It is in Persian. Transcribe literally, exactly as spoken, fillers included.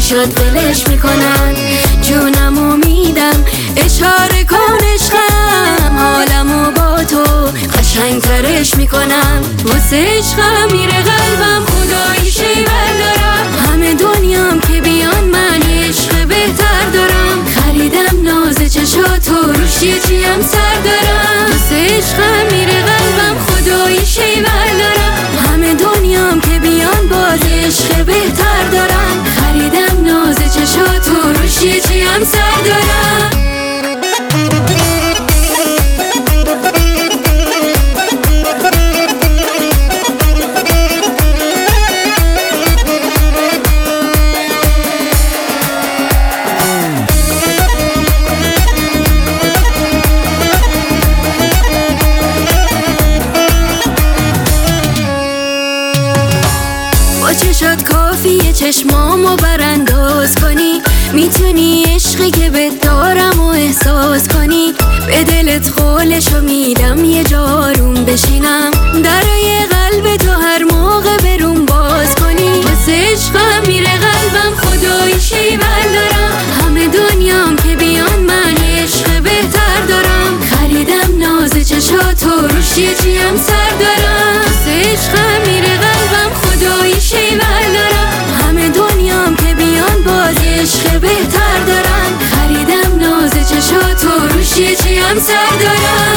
چشات ولش میکنن. جونمو میدم اشاره کن عشقم، حالمو با تو قشنگ ترش میکنم. واسه عشقم میره قلبم خدایی شیور دارم. همه دنیام که بیان من عشق بهتر دارم. خریدم ناز چشاتو روش یه چیم سر دارم. واسه عشقم میره قلبم خدایی شیور دارم. همه دنیام که بیان باز عشق بهتر دارم. خریدم ناز چشاتو روش یه چیم سر دارم. با چشات کافیه چشمامو برانداز کنی. میتونی عشقی که بهت دارم و احساس کنی. به دلت قولشو میدم یه جاروم بشینم. درای قلب تو هر موقع بروم باز کنی. واسه عشقم میره قلبم خدایی شیور دارم. همه دنیام که بیان من عشق بهتر دارم. خریدم ناز چشاتو روش یه چیم سر دارم. واسه عشقم میره قلبم خدایی شیور دارم. همه دنیام که بیان باز عشق بهتر دارم. خریدم ناز چشاتو روش یه چیم سر دارم.